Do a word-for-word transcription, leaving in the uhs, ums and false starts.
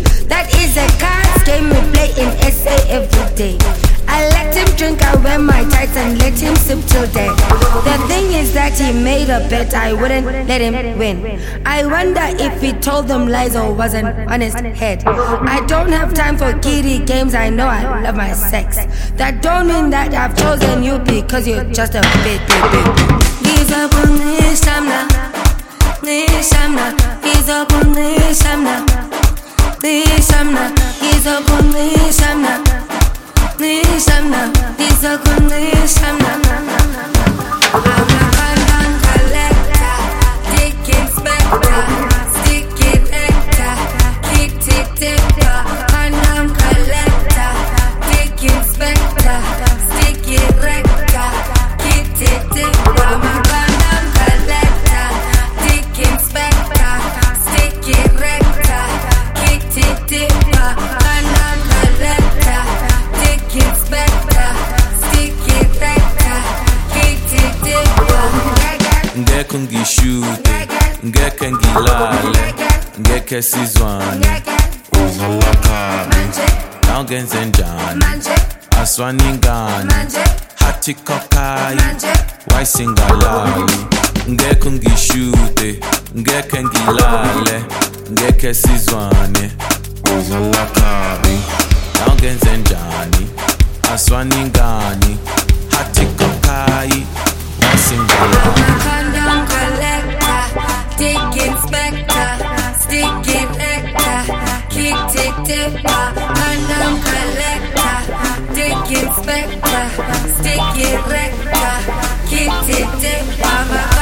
That is a cards game we play in S A every day. I let him drink, I wear my tights and let him sip till day. The thing is that he made a bet I wouldn't let him win. I wonder if he told them lies or wasn't on his head. I don't have time for kiddie games, I know I love my sex. That don't mean that I've chosen you because you're just a bit, bit, bit. He's up on this time now. This time now. He's up on this time now. This time now. He's up on this time now. This time now, he's a good this time now. I'm a condom collector, dick inspector, stick it actor, kick it dipper. Condom collector, dick inspector, stick it rector, kick it dipper. I'm a condom collector, dick inspector, stick it rector, kick it dipper. Condom collector, inspector, stick it rector, kick it dipper. Ngeke ngishute, ngeke ngilale, ngeke sizwane. Uzalakabi, nawungenze njani? Aswaningani, hathi kokai, waisingalali. Ngeke ngishute, ngeke ngilale, ngeke sizwane. Uzalakabi, nawungenze njani? Aswaningani, hathi kokai, waisingalali. Condom collector, dick inspector, stick it rector, kick it dipper. Condom collector, dick inspector, stick it rector, kick it dipper.